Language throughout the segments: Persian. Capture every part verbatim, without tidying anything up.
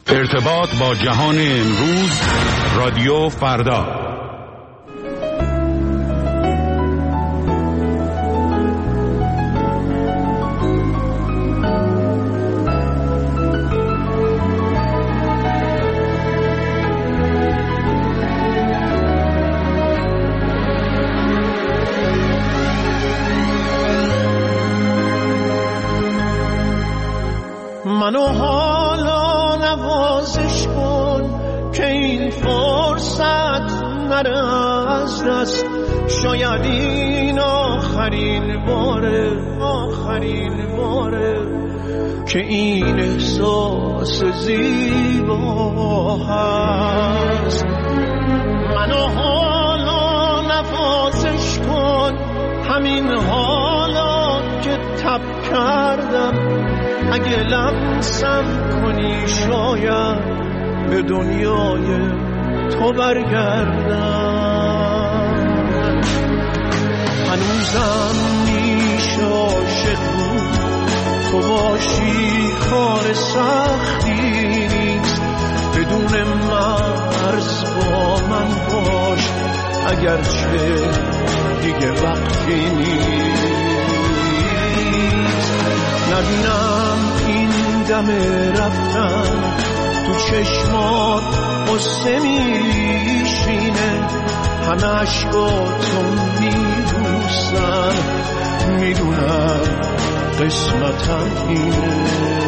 ارتباط با جهان امروز، رادیو فردا. منو حالا نوازش کن که این فرصت نره از دست، شاید این آخرین باره آخرین باره که این احساس زیبا هست. منو حالا نوازش کن، همین حالا که تب کردم، اگه لمسم کنی شاید به دنیای تو برگردم. هنوزم میشه عاشق بود، تو باشی کار سختی نیست، بدون مرز با من باش اگرچه دیگه وقتی نیست. نبینم این دم رفتن تو چشمات قصه میشینه، همه عشقاتو میبوسن، میدونم قسمتم اینه.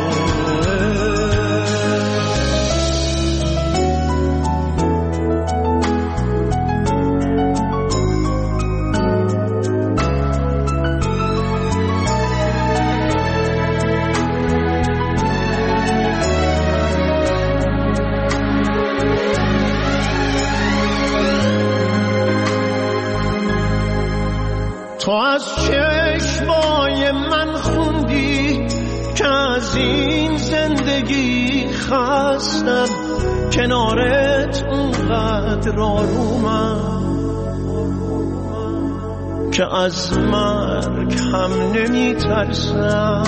تو از چشمای من خوندی که از این زندگی خستم، کنارت اونقدر آرومم که از مرگ هم نمی ترسم.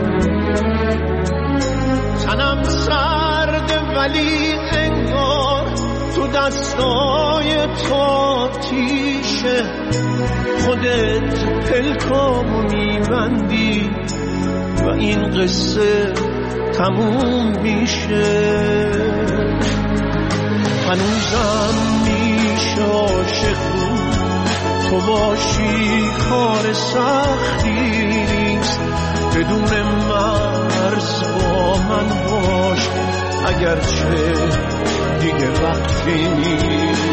تنم سرده ولی انگار تو دستای تو تیشه، خودت پلکامو میبندی و این قصه تموم میشه. هنوزم میشه عاشق بود، تو باشی کار سختی نیست، بدون مرز با من باش اگرچه دیگه وقتی نیست.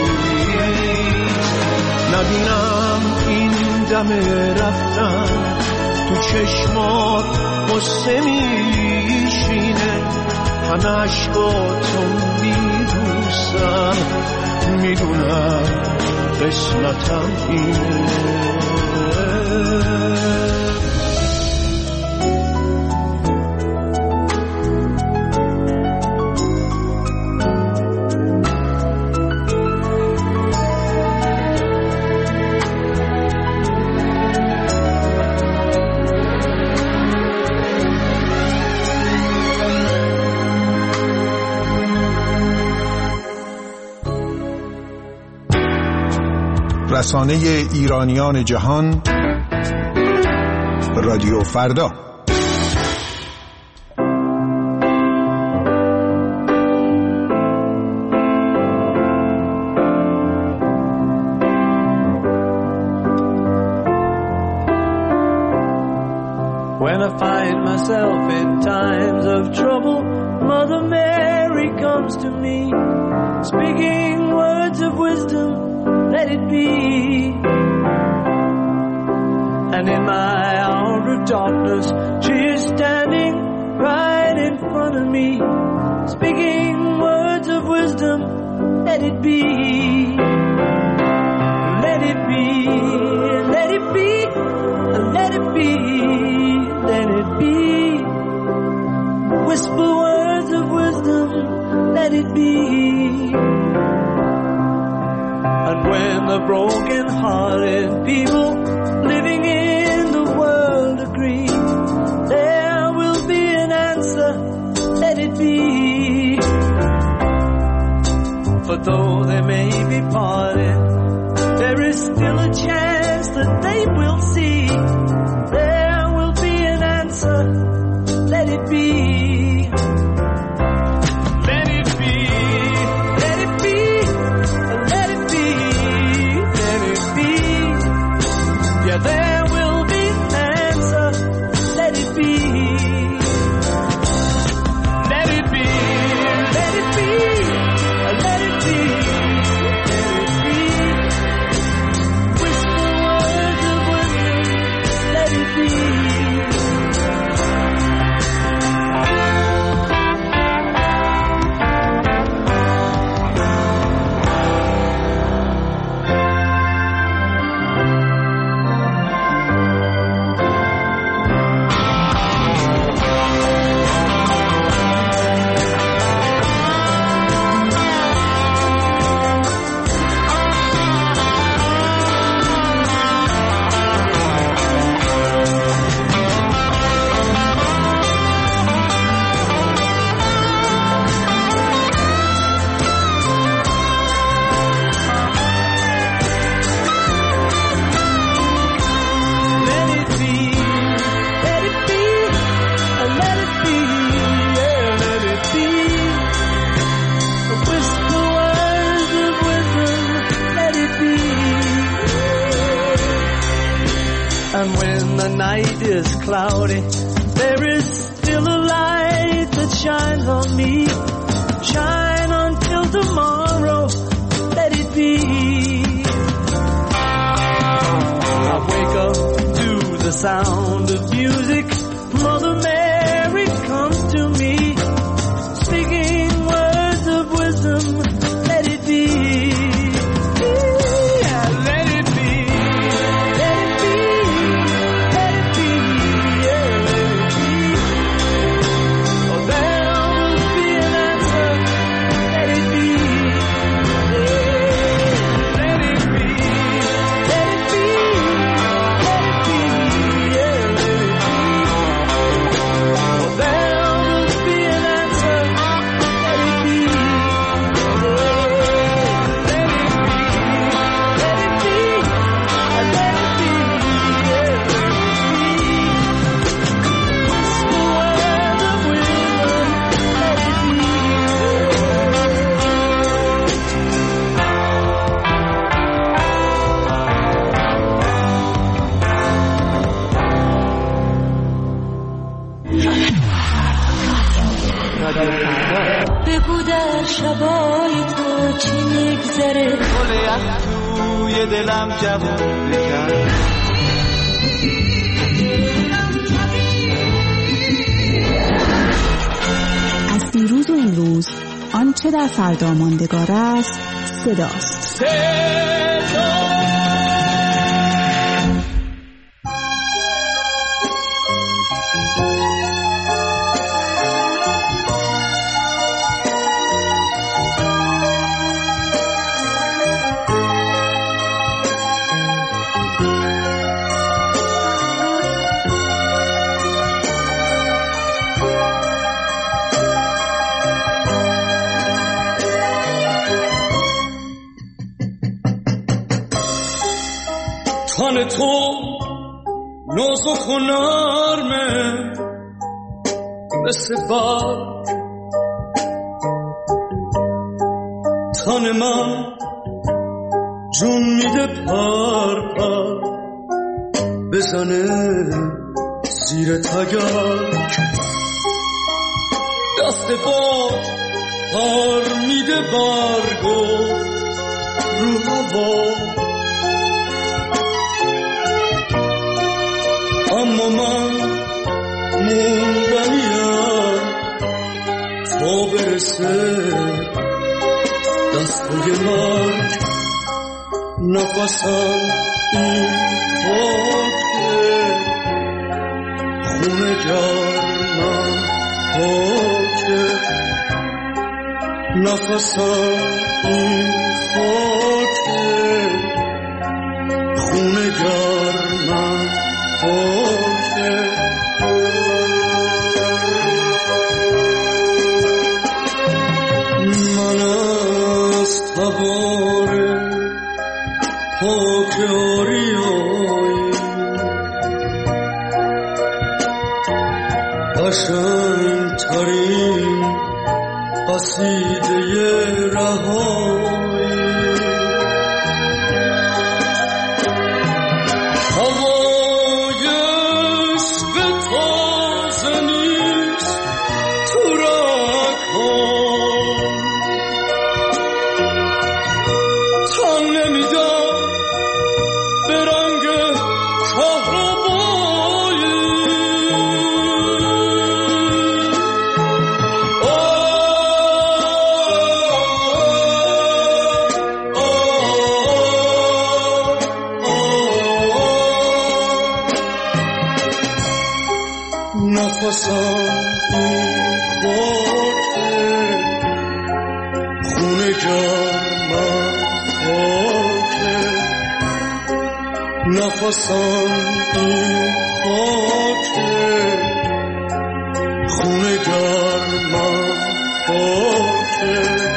نبینم این دم رفتن تو چشمات قصه میشینه، همه عشقاتو میبوسم، میدونم قسمتم اینه. رسانه ایرانیان جهان، رادیو فردا. When I find myself in times of trouble, Mother Mary comes to me, speaking words of wisdom, let it be. And in my hour of darkness, she is standing right in front of me, speaking words of wisdom, let it be. Let it be, let it be, let it be, let it be. Whisper words of wisdom, let it be. And when the broken-hearted people living in the world agree, there will be an answer, let it be. but though they may be parted, there is still a chance that they will see. There will be an answer. Let it be. Let it be. Let it be. Let it be. Let it be. Yeah, there will be an answer. Let it be. Let it be. Let it be. Let it be. Let it be. Whisper words of wisdom. Let it be. And when the night is cloudy, there is still a light that shines on me. Shine until tomorrow, let it be. I wake up to the sound of music. Mother Mary comes to me, speaking words of wisdom, let it be. بگو در شبای تو چی میگذره، گل از توی دلم جوون بکن. از دیروز و امروز آنچه در فردا ماندگار است صداست. صدا تن تو نازک و نرمه مثل برگ، تن من جون میده پر پر بزنه زیر تگرگ، دست باد پر میده برگو رو هوا، اما من موندنیم تا برسه دستای مرگ، نفسم این خاکه خونه گرمم خاکه، نفسم این خاکه خونه گرمم خاکه. من از ترین قصیده رهایی هوای عشق تازه نیست تو رگ‌هام تن نمیدم به رنگ کهربایی نفسم این خاکه خونه گرمم خاکه نفسم این خاکه خونه گرمم خاکه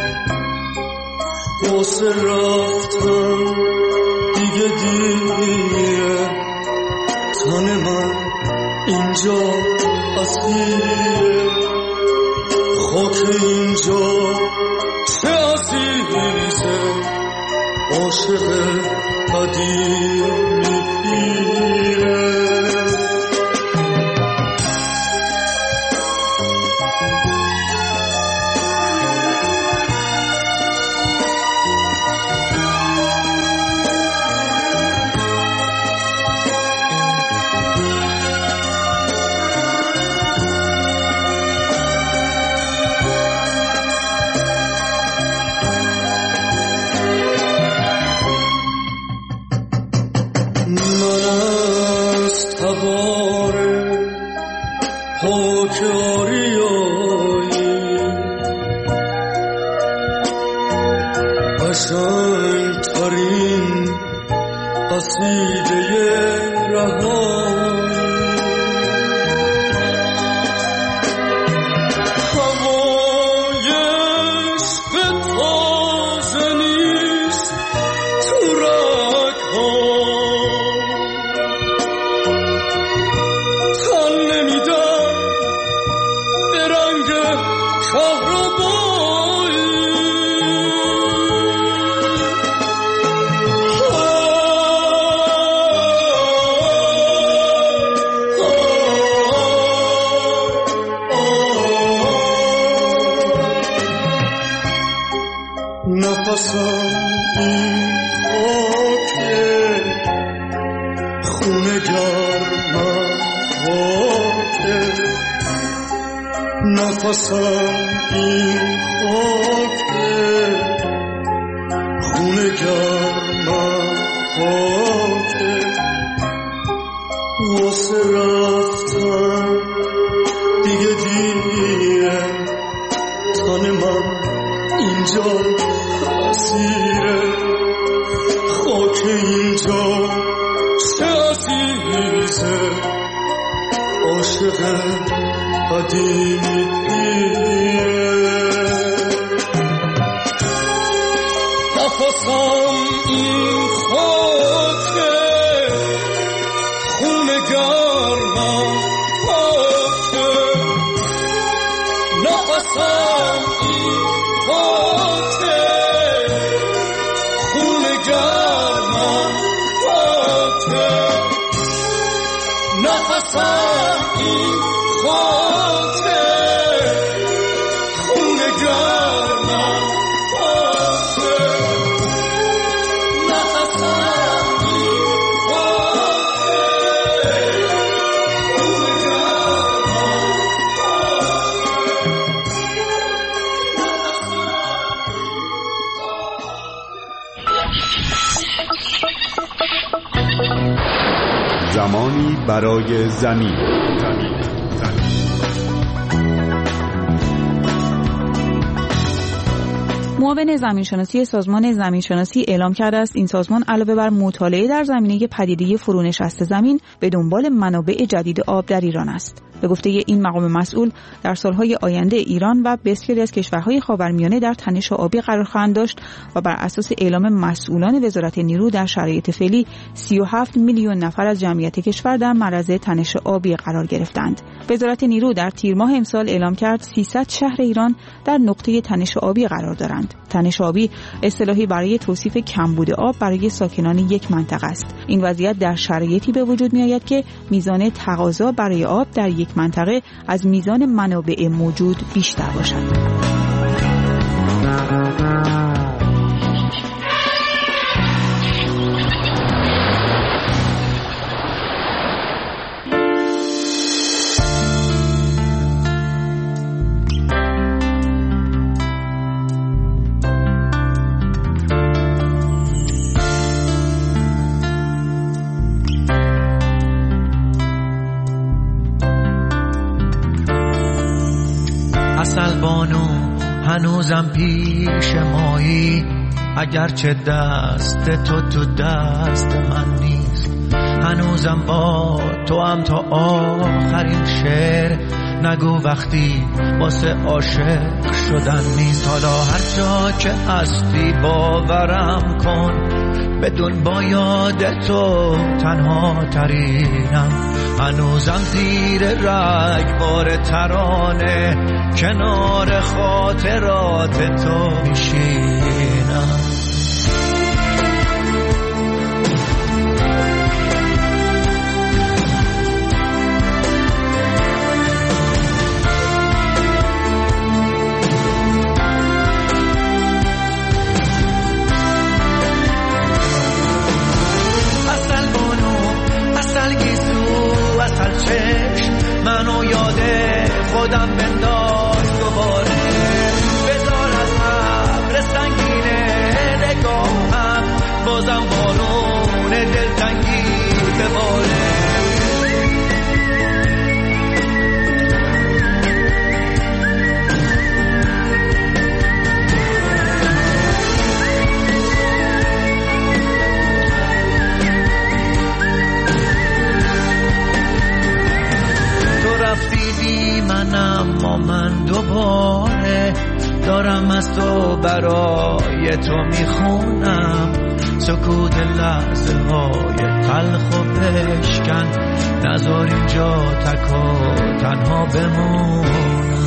واسه رفتن دیگه دیگه تن من اینجا اسیره خاک اینجا چه عزیزه عاشق قدیمی پیره زمانی برای زمین. زمین. معاون زمینشناسی سازمان زمینشناسی اعلام کرده است این سازمان علاوه بر مطالعه در زمینه پدیده فرونشست زمین به دنبال منابع جدید آب در ایران است. به گفته این مقام مسئول در سالهای آینده ایران و بسیاری از کشورهای خاورمیانه در تنش آبی قرار خواهند داشت و بر اساس اعلام مسئولان وزارت نیرو در شرایط فعلی سی و هفت میلیون نفر از جمعیت کشور در معرض تنش آبی قرار گرفتند. وزارت نیرو در تیر ماه امسال اعلام کرد سیصد شهر ایران در نقطه تنش آبی قرار دارند. تنش آبی اصطلاحی برای توصیف کمبود آب برای ساکنان یک منطقه است. این وضعیت در شرایطی به وجود می‌آید که میزان تقاضا برای آب در یک منطقه از میزان منابع موجود بیشتر باشد. اصل بانو هنوزم پیش مایی، اگرچه دست تو تو دست من نیست. هنوزم با تو هم تا آخرین شعر نگو وقتی واسه عاشق شدن نیست. حالا هر جا که هستی باورم کن، بدون با یاد تو تنها ترینم. هنوزم زیر رگبار ترانه کنار خاطرات تو میشینم. منو یاد خودم بنداز دوباره، بذار از ابر سنگینه نگاهم بازم بارون دلتنگی بباره. اما من دوباره دارم از تو برای تو میخونم. سکوت لحظه های تلخ و بشکن، نذار اینجا تک و تنها بمونم.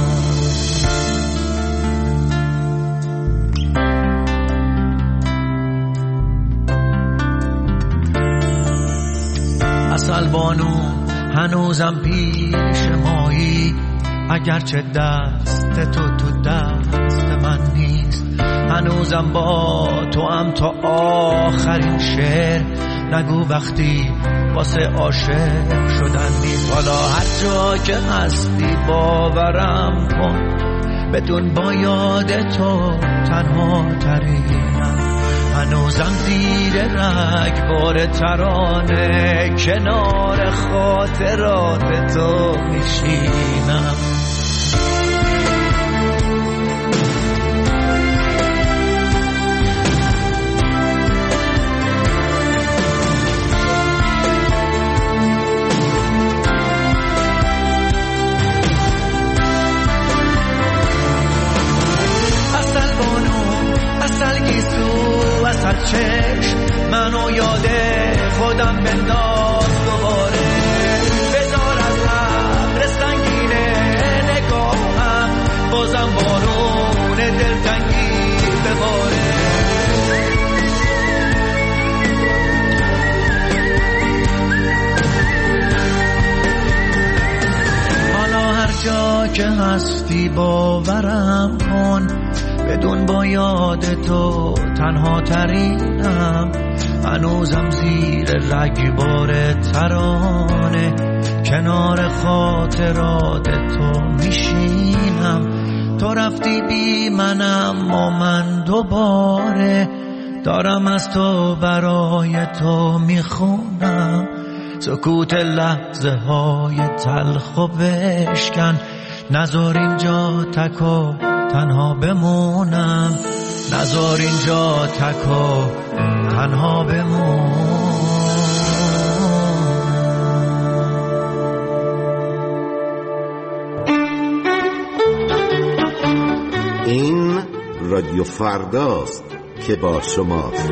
اصل بانو هنوزم پیش مایی، اگرچه دست تو تو دست من نیست. هنوزم با تو هم تا آخرین شعر نگو وقتی واسه عاشق شدن نیست. حالا هر جا که هستی باورم کن، بدون با یاد تو تنها ترینم. هنوزم زیر رگبار ترانه کنار خاطرات تو میشینم. چشم منو یاد خودم بنداز دوباره، بذار از ابر سنگینه نگاهم بازم بارون دلتنگی بباره. حالا هر جا که هستی باورم کن، بدون با یاد تو تنها ترینم. هنوزم زیر رگبار ترانه کنار خاطرات تو میشینم. تو رفتی بی منم اما من دوباره دارم از تو برای تو میخونم. سکوت لحظه های تلخ و بشکن، نذار اینجا تک و تنها بمونم. نذار اینجا تک و تنها بمون. این رادیو فرداست که با شماست.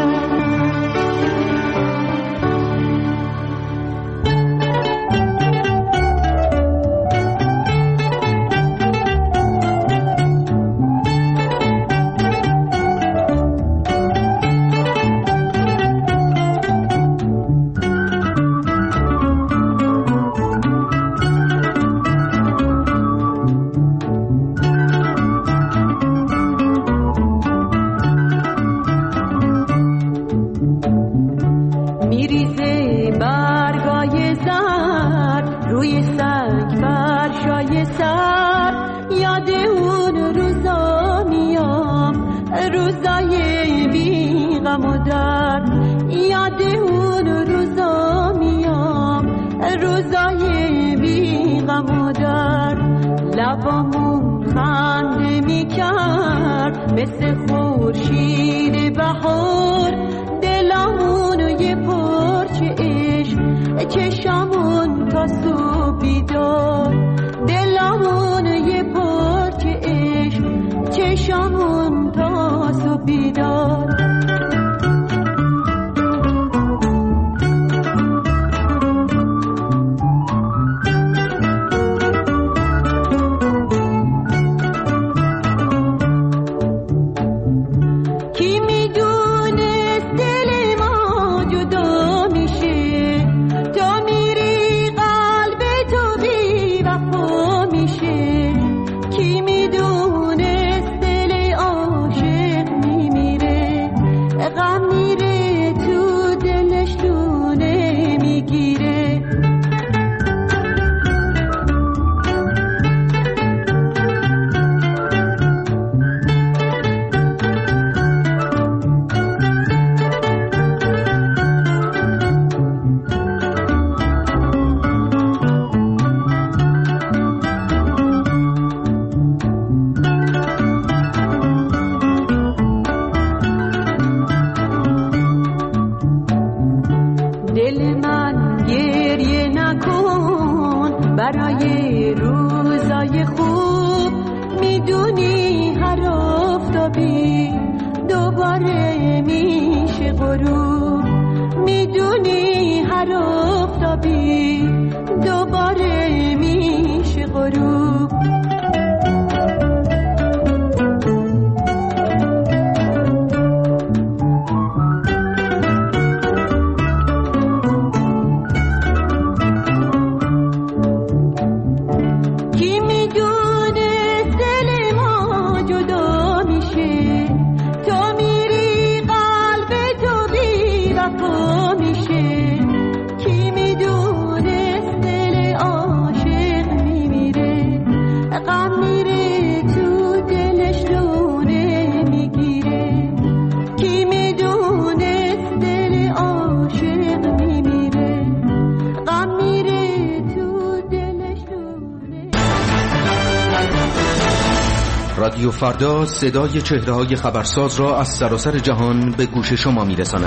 رادیو فردا صدای چهره‌های خبرساز را از سراسر جهان به gooş شما میرساند.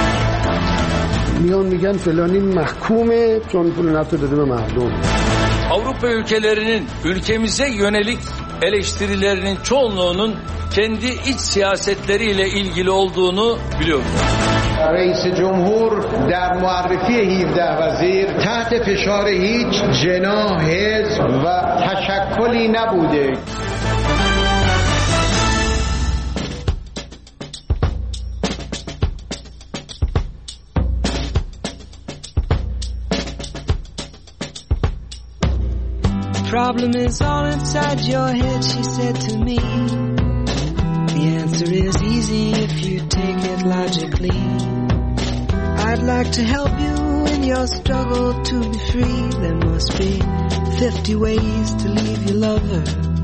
میان میگن فلانی محکومه چون پول نفت داده به مردم. Avrupa ülkelerinin ülkemize yönelik eleştirilerinin çoğunluğunun kendi iç siyasetleriyle ilgili olduğunu biliyorum. رئیس جمهور در معرفی هفده وزیر تحت فشار هیچ جناح حزب و تشکلی نبوده. Problem is all inside your head, she said to me. The answer is easy if you take it logically. I'd like to help you in your struggle to be free. There must be fifty ways to leave your lover.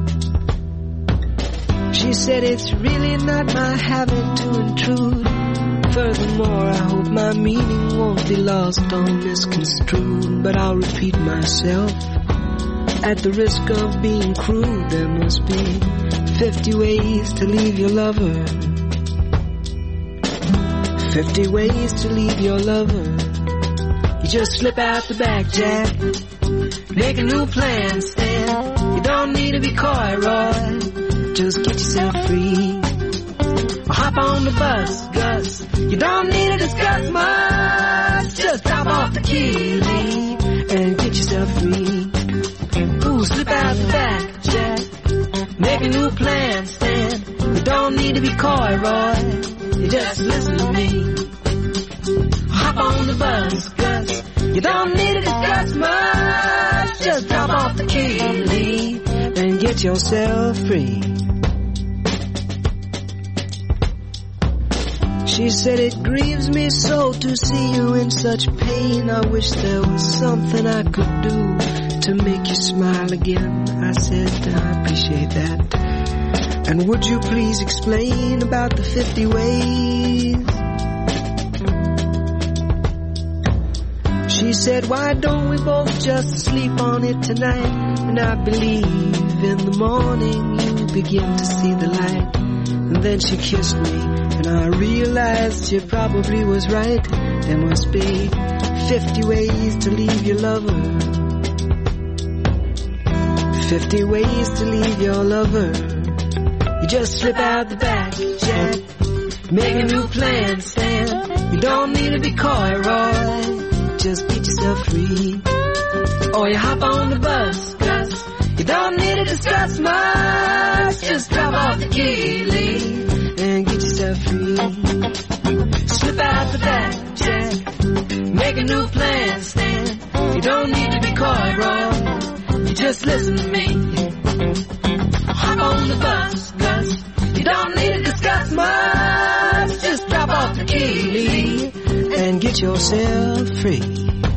She said it's really not my habit to intrude. Furthermore, I hope my meaning won't be lost or misconstrued. But I'll repeat myself. At the risk of being crude, there must be fifty ways to leave your lover. Fifty ways to leave your lover. You just slip out the back, Jack. Make a new plan, Stan. You don't need to be coy, Roy. Just get yourself free. Or hop on the bus, Gus. You don't need to discuss much. Just drop off the key, Lee, and get yourself free. Ooh, slip out the back, Jack. Make a new plan, Stan. You don't need to be coy, Roy. You just listen to me. Hop on the bus, Gus. You don't need to discuss much. Just drop off the key, Lee, and get yourself free. She said, it grieves me so to see you in such pain. I wish there was something I could do to make you smile again. I said, I appreciate that. And would you please explain about the fifty ways? She said, why don't we both just sleep on it tonight? And I believe in the morning you begin to see the light. And then she kissed me, and I realized she probably was right. There must be fifty ways to leave your lover. Fifty ways to leave your lover. You just slip out the back, Jack. Make a new plan, Stan. You don't need to be coy, Roy. Just get yourself free. Or you hop on the bus, Gus. You don't need to discuss much. Just drop off the key, Lee, and get yourself free. Slip out the back, Jack. Make a new plan, Stan. You don't need to be coy, Roy. You just listen to me. Hop on the bus, Gus. You don't need to discuss much. Just drop off the key, Lee, and get yourself free.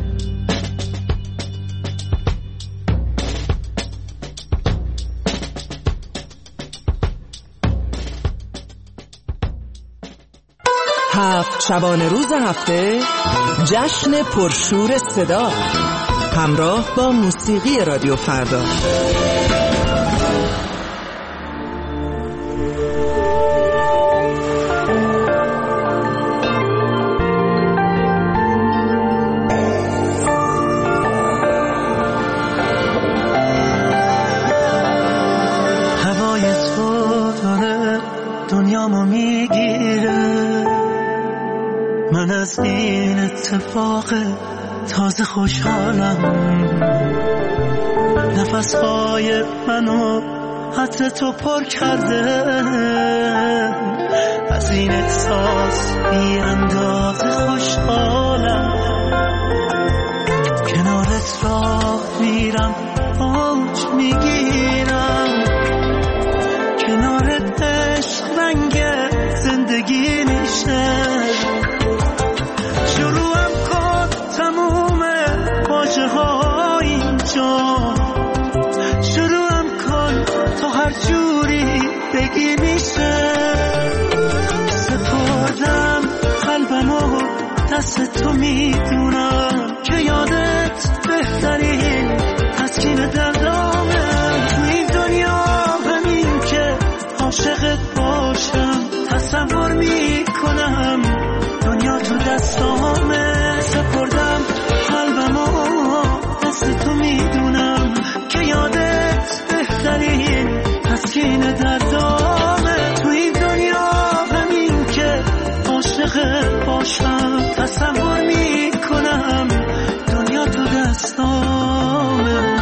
هفت شبانه روز هفته جشن پرشور صدا همراه با موسیقی رادیو فردا. هوای تو داره دنیامو میگیره، من از این اتفاق تازه خوشحالم. نفسهای منو عطر تو پر کرده، از این احساس بی اندازه خوشحالم. کنارت راه میرم اوج میگیرم، کنارت عشق رنگ زندگی میشه. شروعم کن تموم واژه ها اینجا، شروعم کن تو هر جوری بگی میشه. سپردم قلبمو دست تو، میدونم که یادت بهترین تسکین دردامه. تو این دنیا همین که عاشقت باشم، تصور میکنم دنیا تو دستامه. سپردم قلبمو دست تو، میدونم که یادت بهترین تسکین دردامه. تو این دنیا همین که عاشقت باشم، تصور میکنم دنیا تو دستامه.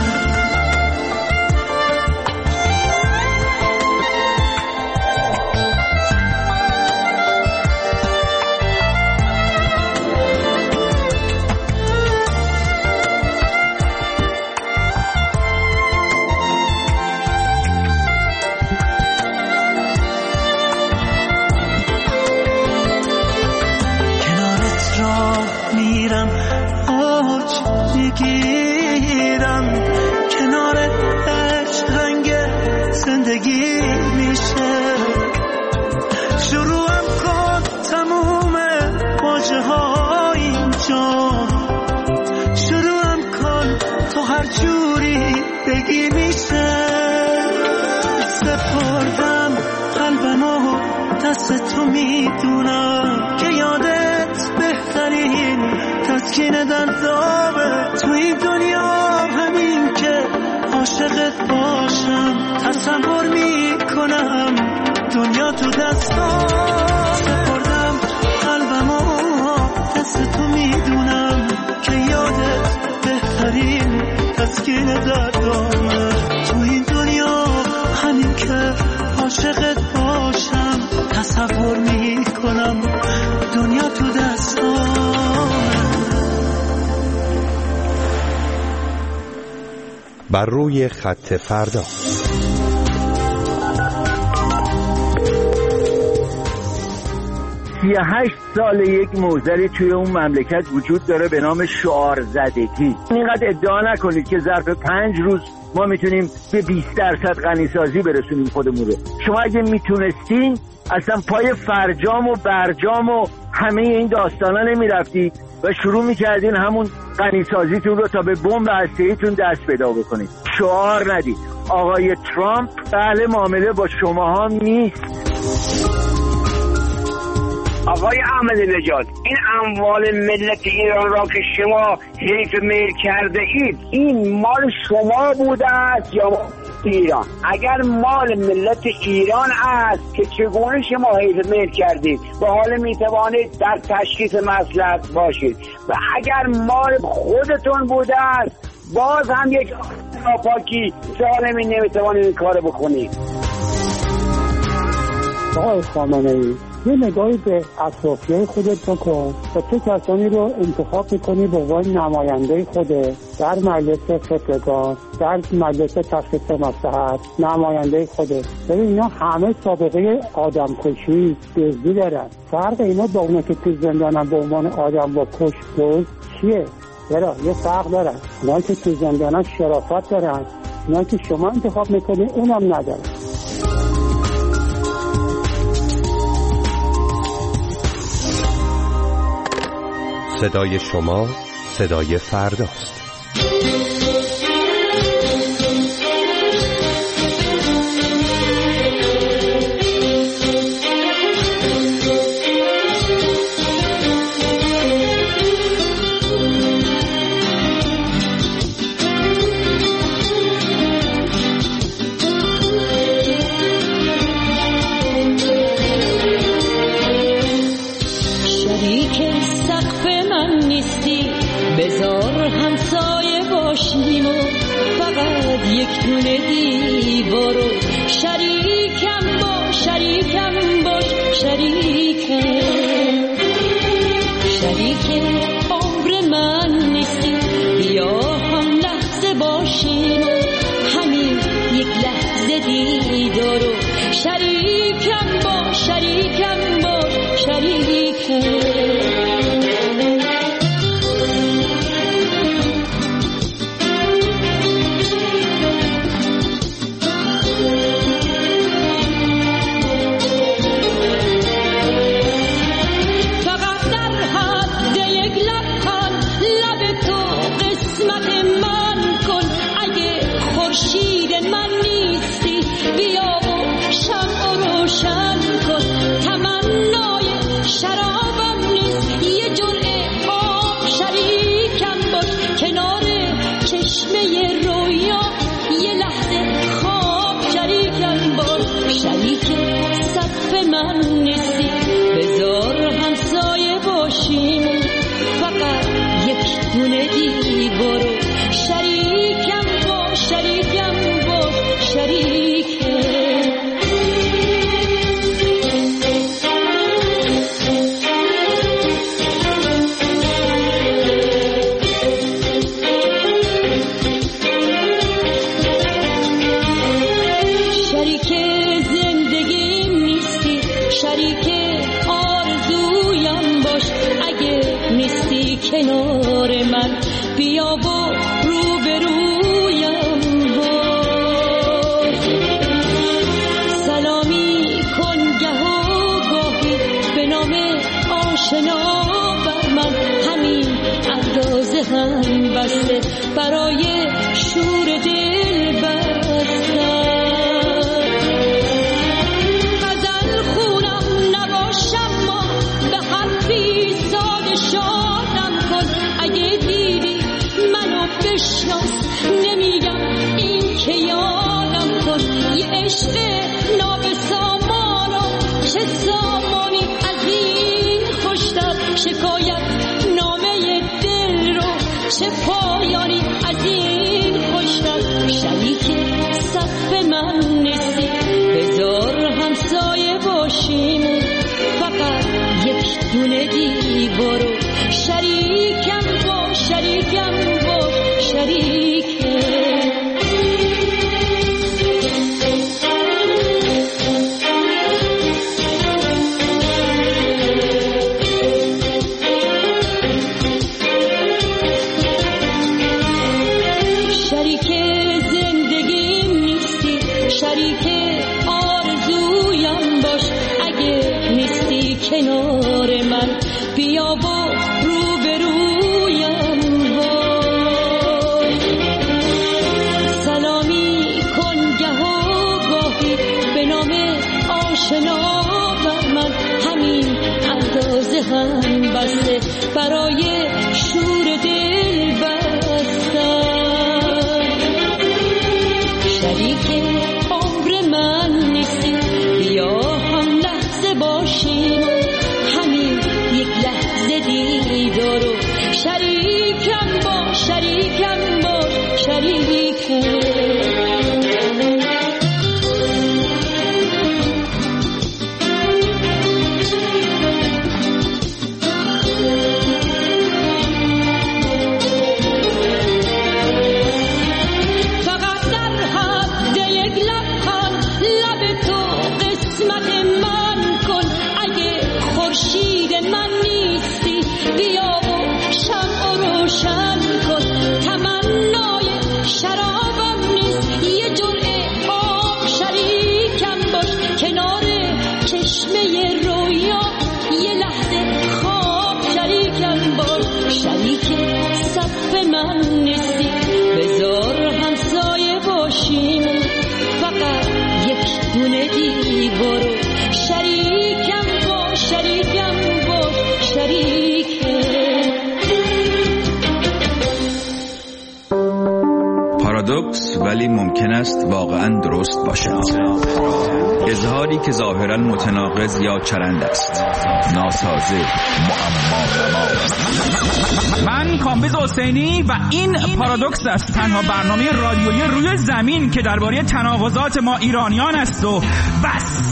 میرم اوج میگیرم، کنار عشق رنگ زندگی میشه. شروعم کن تموم واژه ها اینجا، شروعم کن تو هر جوری دلگیر میشه. سپردم قلبمو دست تو، میدونم که یادت بهترین تسکین دردامه تو این دنیا. همین که عاشقت باشم تصور میکنم دنیا تو دستام. سپردم قلبمو دست تو، میدونم که یادت بهترین تسکین دردامه تو این دنیا. همین که عاشقت باشم تصور میکنم دنیا تو دستام. بر روی خط فردا. سی و هشت سال یک موزلی توی اون مملکت وجود داره به نام شعار زدگی. اینقدر ادعا نکنید که ظرف پنج روز ما میتونیم به بیست درصد غنیسازی برسونیم خودمون رو. شما اگه میتونستین اصلا پای فرجام و برجام و همه این داستانا نمیرفتید و شروع میکردین همون غنیسازیتون رو تا به بمب هسته‌ایتون دست پیدا بکنید. شعار ندید. آقای ترامپ اهل معامله با شماها نیست. آقای احمدی نژاد، این اموال ملت ایران را که شما حیف میل کرده اید، این مال شما بوده است یا ایران؟ اگر مال ملت ایران است که چگونه شما حیف میل کردید و حالا میتوانید در تشخیص مصلحت باشید، و اگر مال خودتون بوده است باز هم یک ناپاکی سالمی نمیتوانید این کار بکنید. آقای خامنه‌ای، یه نگاهی به اطرافیای خودت بکن و چه کسانی رو انتخاب میکنی به عنوان نماینده خوده در مجلس فکرگان، در مجلس تشخیص مصلحت، نماینده خوده. ببین اینا همه سابقه آدمکشی، دزدی دارن. فرق اینا با اونه که تو زندانن به عنوان آدم با کش دزد چیه؟ چرا؟ یه فرق دارن. اینا که تو زندانن شرافت دارن، اینا که شما انتخاب میکنی اونم ندارن. صدای شما صدای فرداست. برای شور دل شکایت نامه دل رو، چه پایانی از این خوشتر. شریک صف من نیستی، بذار همسایه باشیم، فقط یک دونه دیوارو. شریکم با شریکم با شریکم. کنار من بیا و روبرویم وای. سلامی کن گه و گاهی به نام آشنا بر من، همین اندازه هم بسته برای شور دل بستن. شریک عمر من نیستی، بیا هم لحظه باشیم، همین یک لحظه دیدارو. شریکم با شریکم با شریکم. پارادوکس ولی ممکن است واقعا درست باشد. اظهاری که ظاهرا متناقض یا چرند است، ناسازه، معما. من کامبیز حسینی و این پارادوکس است، تنها برنامه رادیویی روی زمین که درباره تناقضات ما ایرانیان است و بس.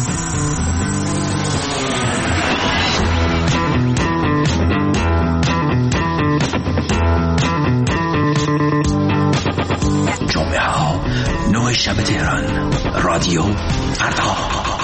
جمعه ها نه شب تهران، رادیو فردا.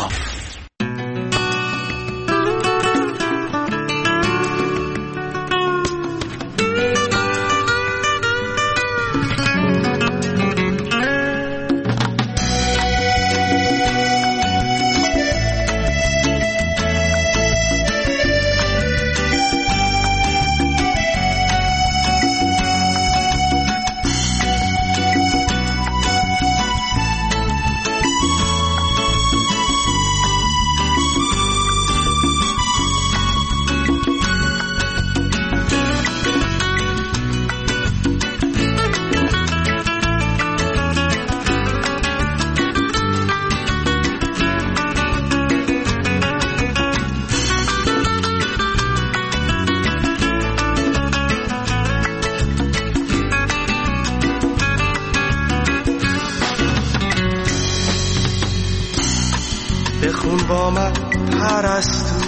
بخون با من پرستو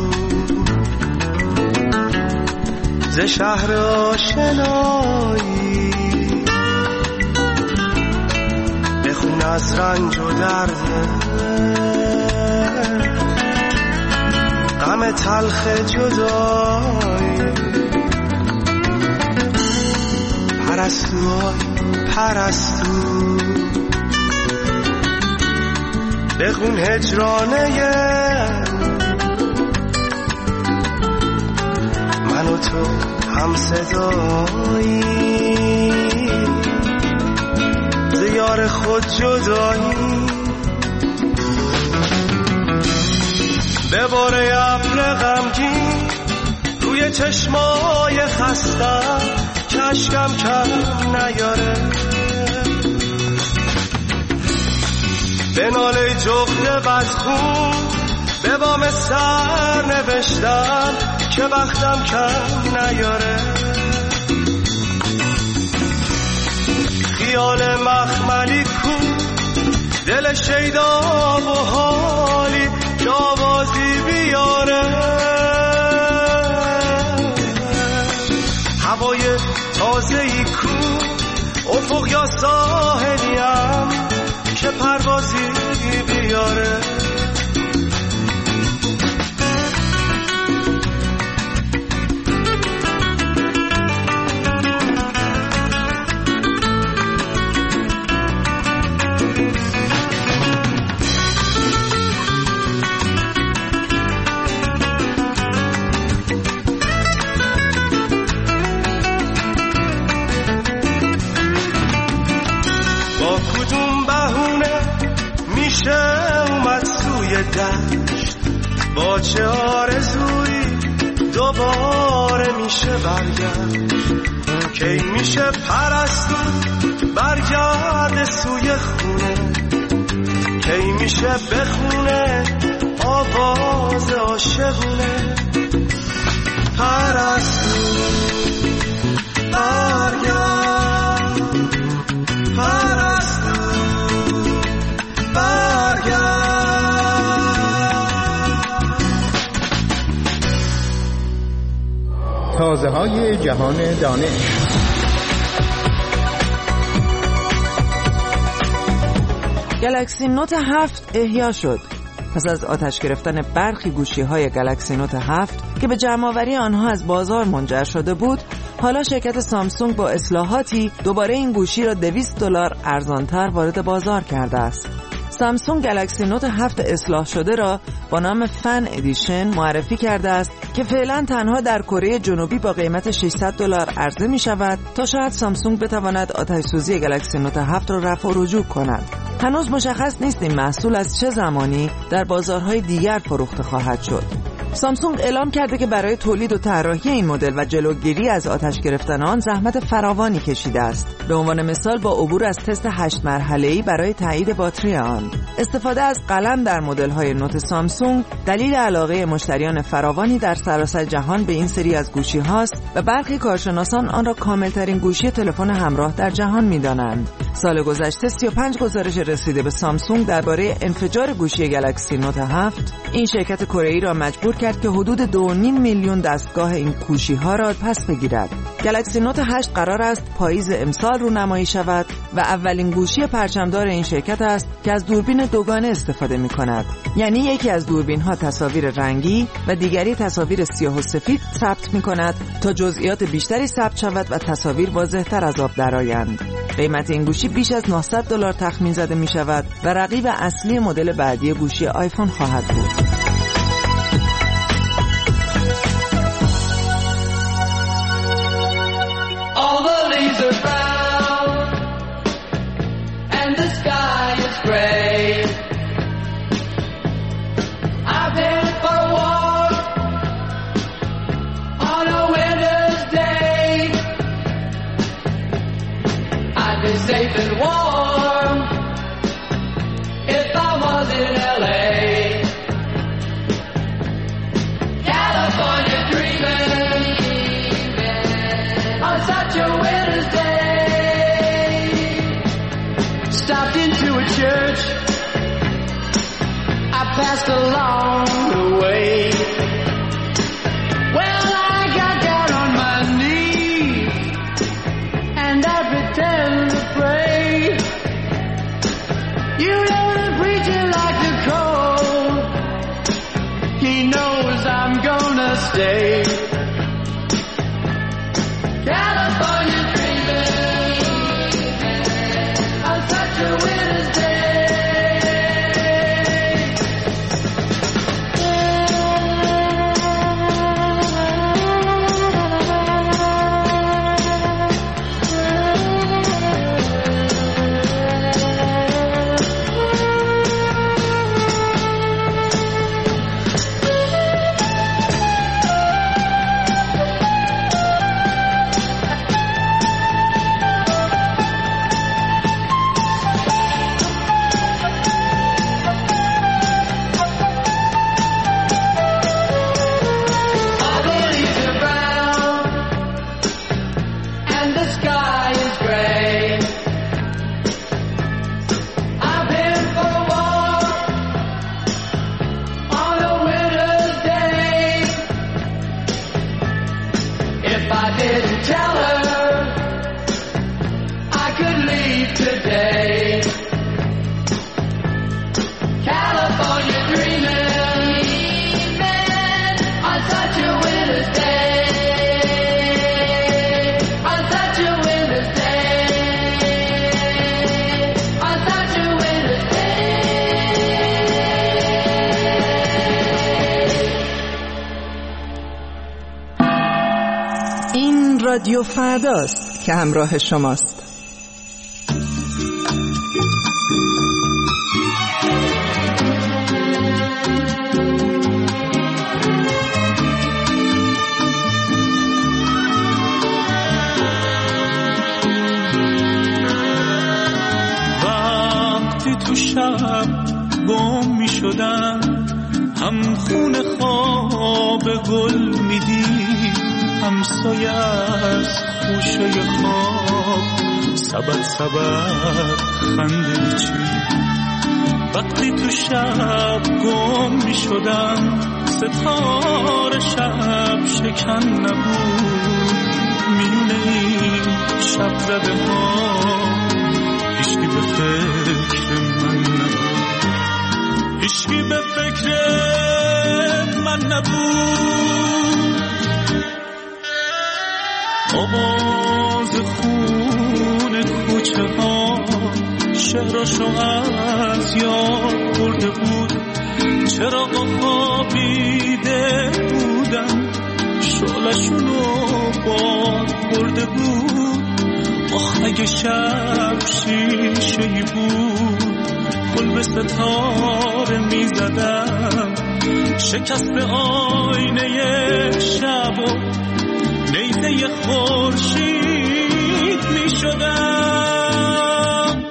ز شهر آشنایی، بخون از رنج و درد غم تلخ جدایی. پرستو پرستو بخون هجرانه من و تو هم صدایی، زیار خود جدایی. به باره ابر غمگین روی چشمای خستم که اشکم کم نیاره، به ناله جغد بدخون به بام سر نوشتم که بختم کم نیاره، خیال مخملی کو دل شیدا و حالی که آوازی بیاره، هوای تازه‌ای کو افق یا ساحلیم که پروازی بیاره. دشت با چه آرزویی دوباره میشه برگشت، کی میشه پرستو برگرد سوی خونه، کی میشه بخونه آواز عاشقونه، پرستو برگرد، پرستو برگرد. تازه های جهان دانش. گلکسی نوت هفت احیا شد. پس از آتش گرفتن برخی گوشی های گلکسی نوت هفت که به جمع‌آوری آنها از بازار منجر شده بود، حالا شرکت سامسونگ با اصلاحاتی دوباره این گوشی را دویست دلار ارزانتر وارد بازار کرده است. سامسونگ گلکسی نوت هفت اصلاح شده را با نام فن ادیشن معرفی کرده است که فعلا تنها در کره جنوبی با قیمت ششصد دلار عرضه می شود تا شاید سامسونگ بتواند آتش‌سوزی گلکسی نوت هفت را رفع و رجوع کند. هنوز مشخص نیست این محصول از چه زمانی در بازارهای دیگر فروخته خواهد شد. سامسونگ اعلام کرده که برای تولید و طراحی این مدل و جلوگیری از آتش گرفتن آن زحمت فراوانی کشیده است. به عنوان مثال با عبور از تست هشت مرحله‌ای برای تایید باتری آن. استفاده از قلم در مدل‌های نوت سامسونگ دلیل علاقه مشتریان فراوانی در سراسر جهان به این سری از گوشی هاست و برخی کارشناسان آن را کاملترین گوشی تلفن همراه در جهان می‌دانند. سال گذشته سی و پنج گزارش رسیده به سامسونگ درباره انفجار گوشی گلکسی نوت هفت. این شرکت کره‌ای را مجبور کرد که حدود دو و نیم میلیون دستگاه این گوشی ها را پس بگیرد. گلکسی نوت هشت قرار است پاییز امسال رونمایی شود و اولین گوشی پرچمدار این شرکت است که از دوربین دوگانه استفاده می کند. یعنی یکی از دوربین ها تصاویر رنگی و دیگری تصاویر سیاه و سفید ثبت می کند تا جزئیات بیشتری ثبت شود و تصاویر واضح‌تر از آب درآیند. قیمت این گوشی بیش از نهصد دلار تخمین زده می شود و رقیب اصلی مدل بعدی گوشی آیفون خواهد بود. Safe and warm if I was in L A. California dreaming on such a winter's day. Stopped into a church I passed along the way. Well, I got down on my knees and I pretend to pray. You know the preacher like to call. He knows I'm gonna stay. California dreaming on such a winter's day. رادیو فرداست که همراه شماست. وقتی تو شب گم می شدم، هم خون خواب گل میدی، هم سایه از خوشه خواب سبت سبت خنده چی. وقتی تو شب گم می شدم، ستاره شب شکن نبود، میونه این شب زده ها هیچکی به فکر من نبود، هیچکی به فکر من نبود. آواز خون کوچه ها شهرشو از یاد برده بود، چراغا خوابیده بودن شعلشونو باد برده بود. آخ اگه شب شیشه‌ای بود، گل به ستاره می زدم، شکست آینه شب و نیزه خورشید می شدم.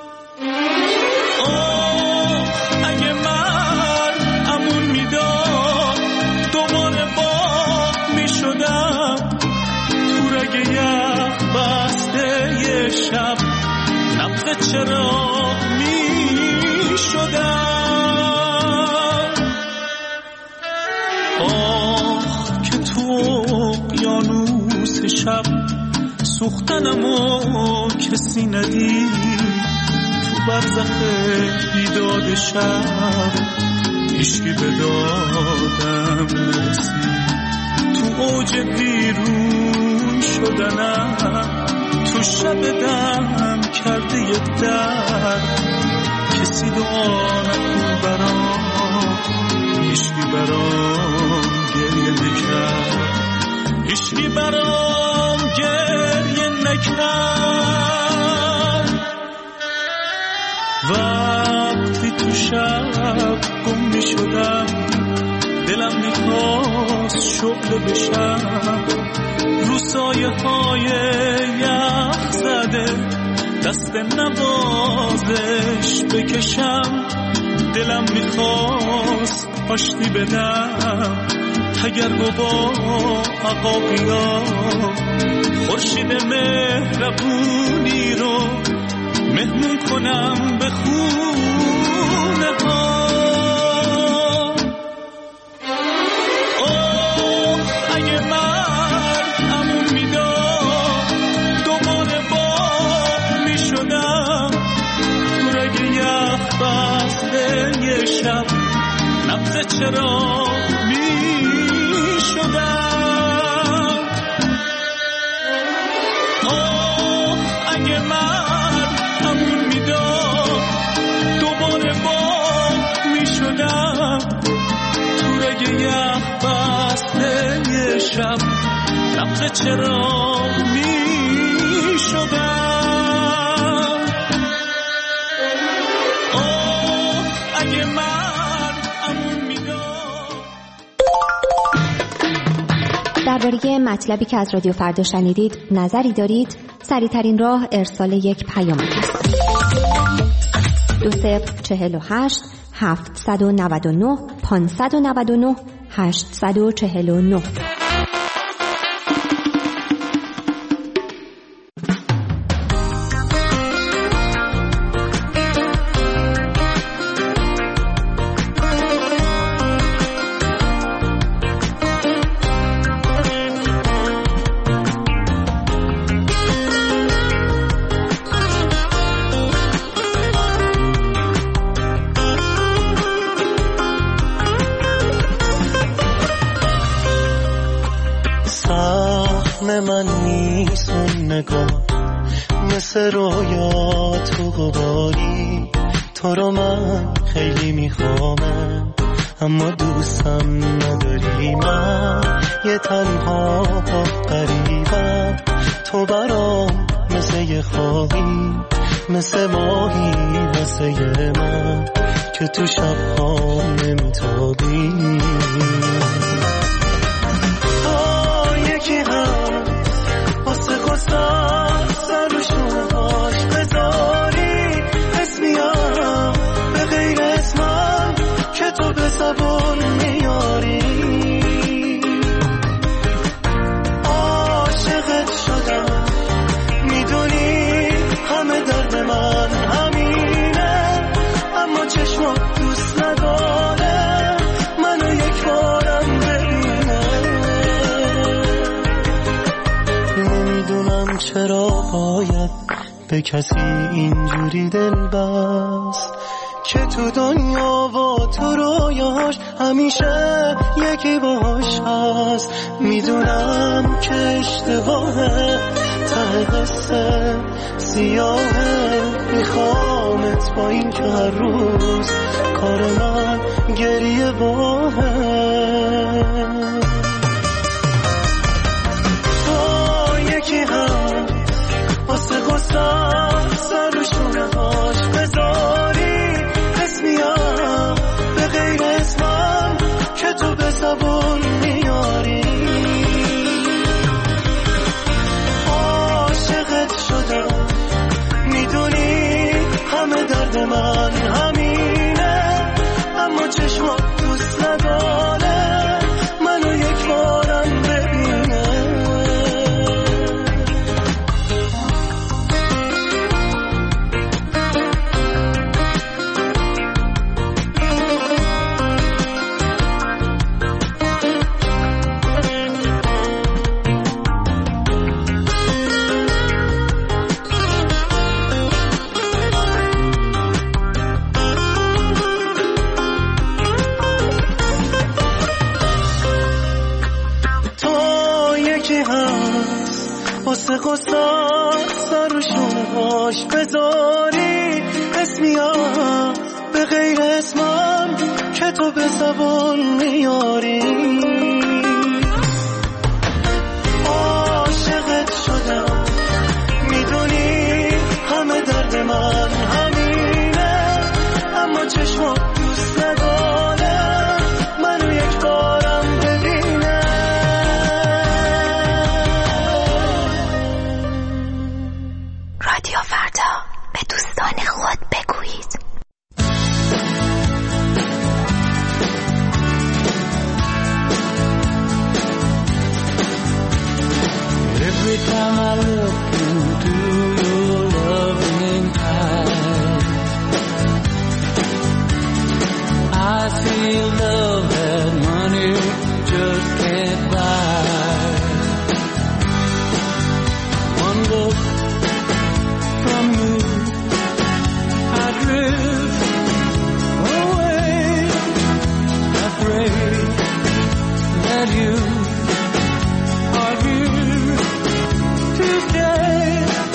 آه اگه من امون می داد، دوباره باغ می شدم، تو رگ یخ بسته یه شب نبض چراغ می شدم. آه که تو اقیانوس شب سوختنمو کسی ندید، تو برزخ بیداد شب هیچکی به دادم نرسید. تو اوج بیرون شدنم، تو شب دم کرده یه درد، کسی دعا نکن برام، هیچکی برام گریه نکرد، هیچکی برام گریه نکرد. وقتی تو شب گم می شدم، دلم میخواست شعله بشم، رو سایه های یخ زده دست نوازش بکشم. دلم میخواست آشتی بدم، تگرگ و با عقاقیا خورشید مهربونی رو مهمون کنم به خونه ها. اوه اگه من امون میداد، دوباره باغ میشدم، تو رگ یخ بسته یه شب نبض چراغ میشدم. آه اگه من امون میداد، دوباره باغ میشدم، تو رگ یخ بسته یه شب نبض چراغ میشدم. آه اگه من امون میداد. درباره مطلبی که از رادیو فردا شنیدید نظری دارید؟ سریع‌ترین راه ارسال یک پیام است. دو صفر چهل و هشت هفتصد و نود و نه پانصد و نود و نه هشتصد و چهل و نه. من نیست اون نگاه، مثل رویا تو غباری، تو رو من خیلی میخوامم، اما دوستم نداری. من یه تنها غریبم، تو برام مثل یه خواهی، مثل ماهی واسه من که تو شبها نمیتابی. آه یکی هم واسه خواستم سر رو شونهاش بذاری، اسمیم به غیر اسمم که تو به زبان میاری. عاشقت شدم میدونی همه درد من همینه، اما چشمات دوست نداره منو یک بارم ببینه. نمیدونم چرا باید به کسی اینجوری دل بست که تو دنیا و تو رویاش همیشه یکی باهاش هست. میدونم که اشتباهه، ته قصه سیاهه، میخوامت با این که هر روز کار من گریه باهه. آه یکی هم واسه غصم سر رو شونهاش بذاری، اسمیم به غیر اسمم که تو به زبون میاری. عاشقت شدم میدونی همه درد من همینه، اما چشمات دوست نداره منو یک بارم ببینه. واسه غصه سر رو شونهاش بذاری، اسمیم به غیر اسمم که تو به زبان میاری. عاشقت شدم میدونی همه درد من همینه، اما چشمات دوست نداره منو یک بارم ببینه. رادیو فردا، به دوستان خود بگویید. Every time I look into your loving eyes, I see love that money just can't buy. One look from you, I drift away, afraid that you are here to stay.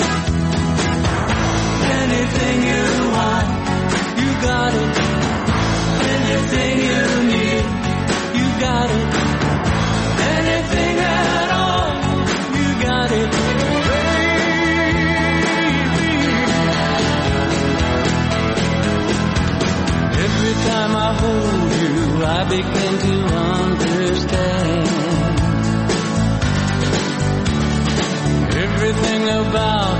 Anything you want, you got it. Anything you need, you got it. Anything at all, you got it. Every time I hold you, I begin to understand everything about